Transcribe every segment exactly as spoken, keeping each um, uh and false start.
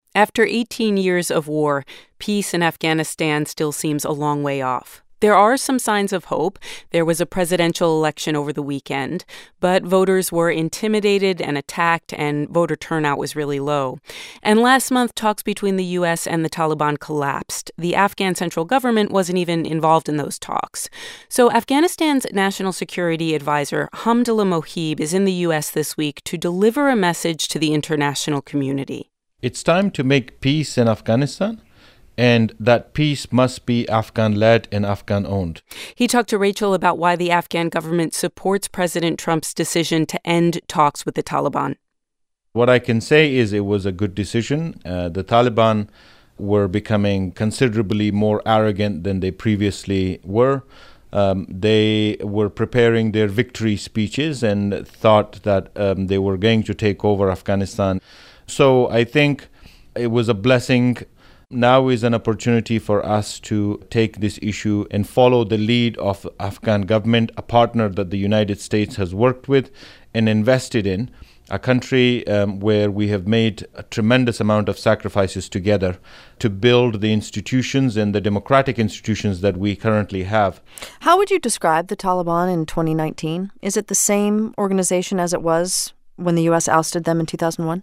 After eighteen years of war, peace in Afghanistan still seems a long way off. There are some signs of hope. There was a presidential election over the weekend, but voters were intimidated and attacked, and voter turnout was really low. And last month, talks between the U S and the Taliban collapsed. The Afghan central government wasn't even involved in those talks. So Afghanistan's national security advisor, Hamdullah Mohib, is in the U S this week to deliver a message to the international community. It's time to make peace in Afghanistan. And that peace must be Afghan-led and Afghan-owned. He talked to Rachel about why the Afghan government supports President Trump's decision to end talks with the Taliban. What I can say is it was a good decision. Uh, the Taliban were becoming considerably more arrogant than they previously were. Um, they were preparing their victory speeches and thought that um, they were going to take over Afghanistan. So I think it was a blessing. Now is an opportunity for us to take this issue and follow the lead of the Afghan government, a partner that the United States has worked with and invested in, a country um, where we have made a tremendous amount of sacrifices together to build the institutions and the democratic institutions that we currently have. How would you describe the Taliban in twenty nineteen? Is it the same organization as it was when the U S ousted them in two thousand one?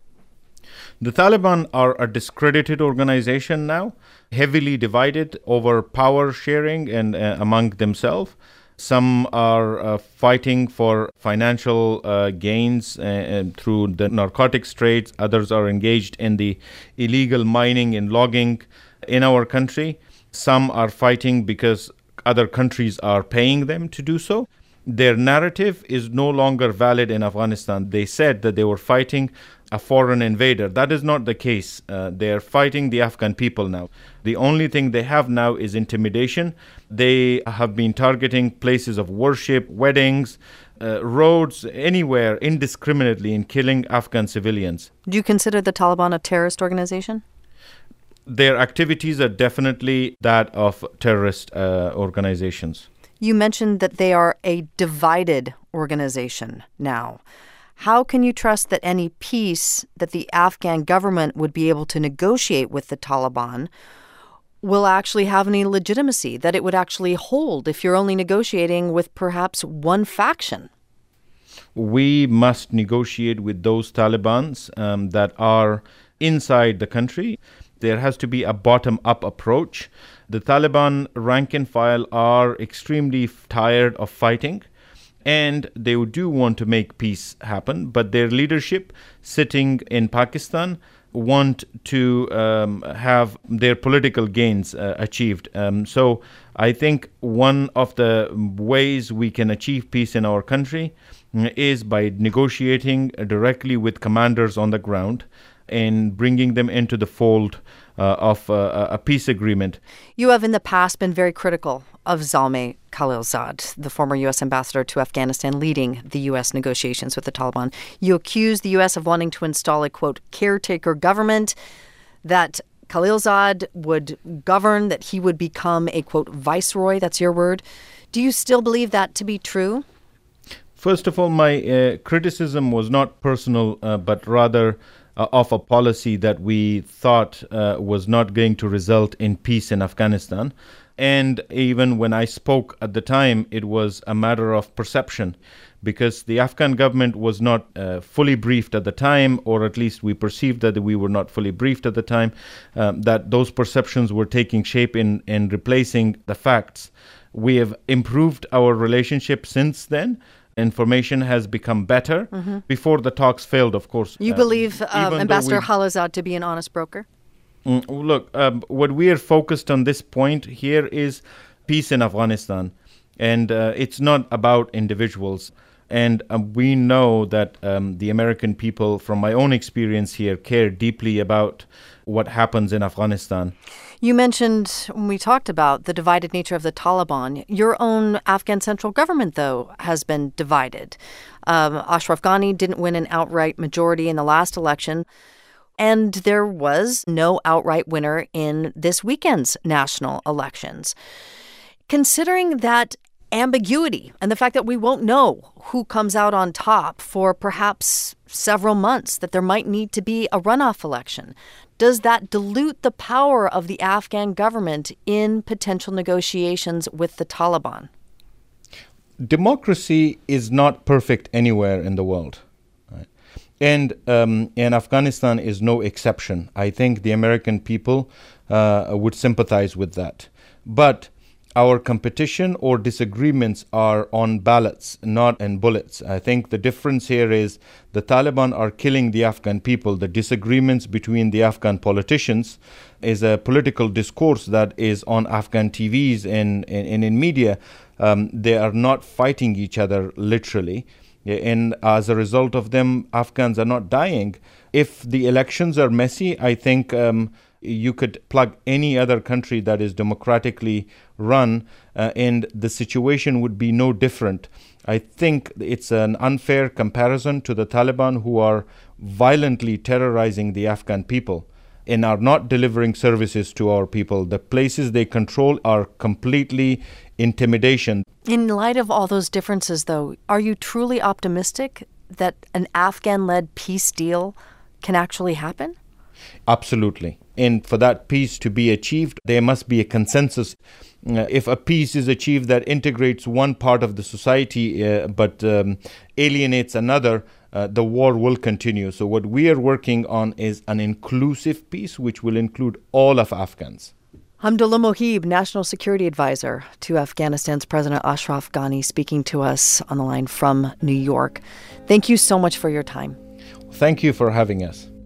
The Taliban are a discredited organization now, heavily divided over power sharing and uh, among themselves. Some are uh, fighting for financial uh, gains uh, through the narcotics trades. Others are engaged in the illegal mining and logging in our country. Some are fighting because other countries are paying them to do so. Their narrative is no longer valid in Afghanistan. They said that they were fighting a foreign invader. That is not the case. Uh, they are fighting the Afghan people now. The only thing they have now is intimidation. They have been targeting places of worship, weddings, uh, roads, anywhere indiscriminately in killing Afghan civilians. Do you consider the Taliban a terrorist organization? Their activities are definitely that of terrorist uh, organizations. You mentioned that they are a divided organization now. How can you trust that any peace that the Afghan government would be able to negotiate with the Taliban will actually have any legitimacy, that it would actually hold if you're only negotiating with perhaps one faction? We must negotiate with those Talibans um, that are inside the country. There has to be a bottom-up approach. The Taliban rank and file are extremely f- tired of fighting, and they do want to make peace happen, but their leadership sitting in Pakistan want to um, have their political gains uh, achieved. Um, so I think one of the ways we can achieve peace in our country is by negotiating directly with commanders on the ground and bringing them into the fold uh, of uh, a peace agreement. You have in the past been very critical of Zalmay Khalilzad, the former U S ambassador to Afghanistan, leading the U S negotiations with the Taliban. You accuse the U S of wanting to install a, quote, caretaker government, that Khalilzad would govern, that he would become a, quote, viceroy. That's your word. Do you still believe that to be true? First of all, my uh, criticism was not personal, uh, but rather uh, of a policy that we thought uh, was not going to result in peace in Afghanistan. And even when I spoke at the time, it was a matter of perception, because the Afghan government was not uh, fully briefed at the time, or at least we perceived that we were not fully briefed at the time, um, that those perceptions were taking shape in, in replacing the facts. We have improved our relationship since then. Information has become better. Mm-hmm. Before the talks failed, of course. You uh, believe um, Ambassador Khalilzad to be an honest broker? Mm, look, um, what we are focused on this point here is peace in Afghanistan. And uh, it's not about individuals. And um, we know that um, the American people, from my own experience here, care deeply about what happens in Afghanistan. You mentioned, when we talked about the divided nature of the Taliban, your own Afghan central government, though, has been divided. Um, Ashraf Ghani didn't win an outright majority in the last election, and there was no outright winner in this weekend's national elections. Considering that ambiguity and the fact that we won't know who comes out on top for perhaps several months, that there might need to be a runoff election. Does that dilute the power of the Afghan government in potential negotiations with the Taliban? Democracy is not perfect anywhere in the world. Right? And, um, and Afghanistan is no exception. I think the American people uh, would sympathize with that. But our competition or disagreements are on ballots, not in bullets. I think the difference here is the Taliban are killing the Afghan people. The disagreements between the Afghan politicians is a political discourse that is on Afghan T Vs and, and, and in media. Um, they are not fighting each other literally. And as a result of them, Afghans are not dying. If the elections are messy, I think um, you could plug any other country that is democratically run, uh, and the situation would be no different. I think it's an unfair comparison to the Taliban, who are violently terrorizing the Afghan people and are not delivering services to our people. The places they control are completely intimidation. In light of all those differences, though, are you truly optimistic that an Afghan-led peace deal can actually happen? Absolutely. And for that peace to be achieved, there must be a consensus. Uh, if a peace is achieved that integrates one part of the society uh, but um, alienates another, uh, the war will continue. So what we are working on is an inclusive peace, which will include all of Afghans. Hamdullah Mohib, National Security Advisor to Afghanistan's President Ashraf Ghani, speaking to us on the line from New York. Thank you so much for your time. Thank you for having us.